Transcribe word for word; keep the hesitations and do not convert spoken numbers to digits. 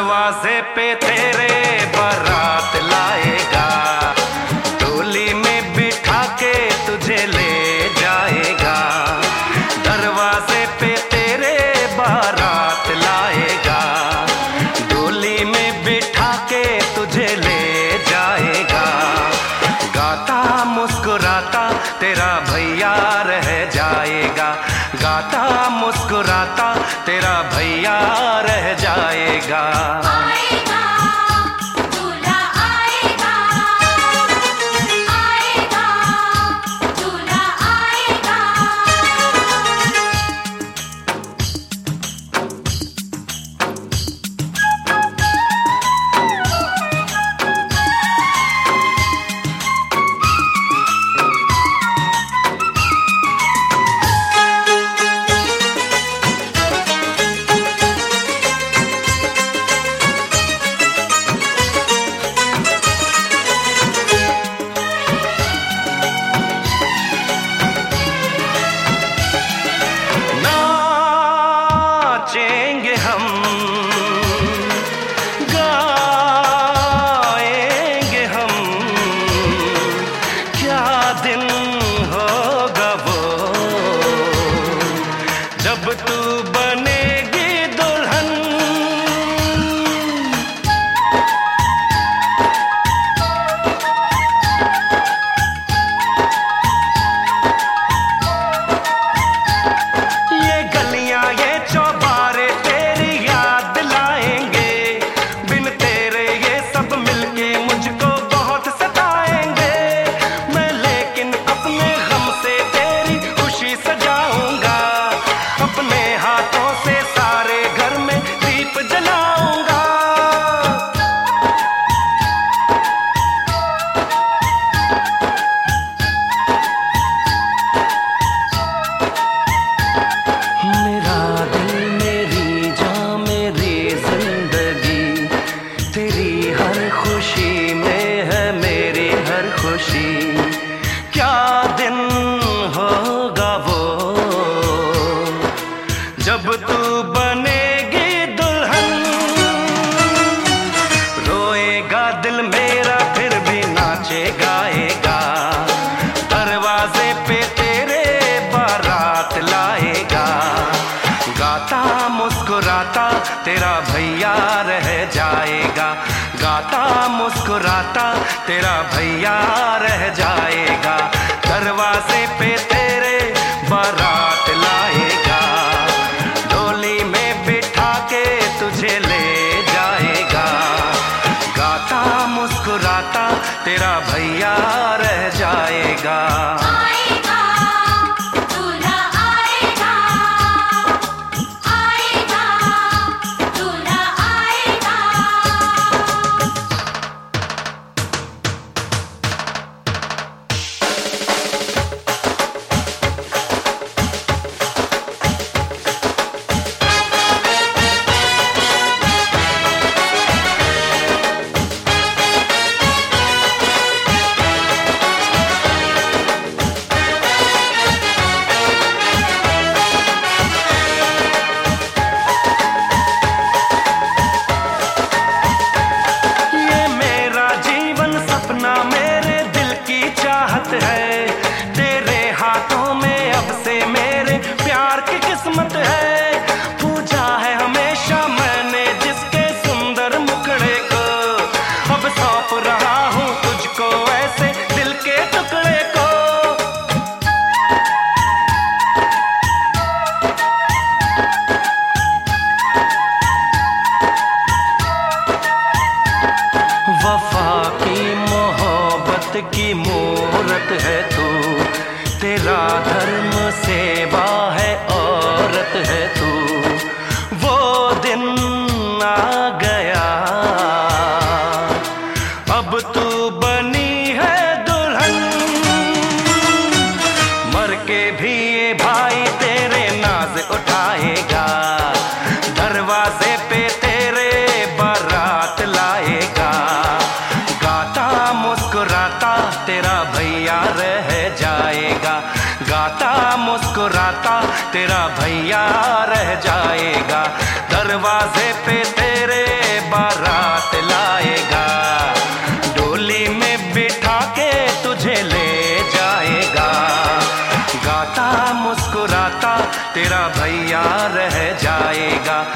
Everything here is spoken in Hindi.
दरवाजे पे तेरे बारात लाएगा, डोली में बिठा के तुझे ले जाएगा। दरवाजे पे तेरे बारात लाएगा, डोली में बिठा के तुझे ले जाएगा। गाता मुस्कुराता तेरा भैया रह जाएगा, गाता मुस्कुराता तेरा भैया रह जाएगा। आएगा, दूल्हा आएगा, आएगा, दूल्हा आएगा। नाचेंगे हम, गाएंगे हम, क्या दिन होगा वो जब तू बनेगी दुल्हन। ये गलियां ये चौबारे तेरी याद दिलाएंगे, बिन तेरे ये सब मिलके मुझको बहुत सताएंगे। मैं लेकिन अपने गम से तेरी खुशी सजाऊंगा, अपने हाथों से सारे घर में दीप जलाऊंगा। मेरा दिल मेरी जान मेरी जिंदगी, तेरी हर खुशी में है मेरी हर खुशी। क्या दिन होगा वो जब तू बनेगी दुल्हन। रोएगा दिल मेरा फिर भी नाचे गाएगा, दरवाजे पे तेरे बारात लाएगा। गाता मुस्कुराता तेरा भैया रह जाएगा, गाता मुस्कुराता तेरा भैया रह जाएगा। दरवाजे पे तेरे बारात लाएगा, डोली में बिठा के तुझे ले जाएगा। गाता मुस्कुराता तेरा भैया रह जाएगा। आएगा, दूल्हा आएगा, आएगा, दूल्हा आएगा। ये मेरा जीवन सपना मेरे दिल की चाहत है, तेरे हाथों में अब से मेरे प्यार की किस्मत है। पूजा है हमेशा मैंने जिसके सुंदर मुखड़े को, अब सौंप रहा हूँ तुझको ऐसे दिल के टुकड़े को। वफा की मोहब्बत की मूरत है तू, तेरा धर्म सेवा है औरत है तू। वो दिन आ गया अब तू बनी है दुल्हन, मर के भी ये भाई तेरे नाज उठाएगा। दरवाजे पे तेरे बारात लाएगा, गाता मुस्कुराता तेरा भैया रह जाएगा। गाता मुस्कुराता तेरा भैया रह जाएगा। दरवाजे पे तेरे तेरा भैया रह जाएगा।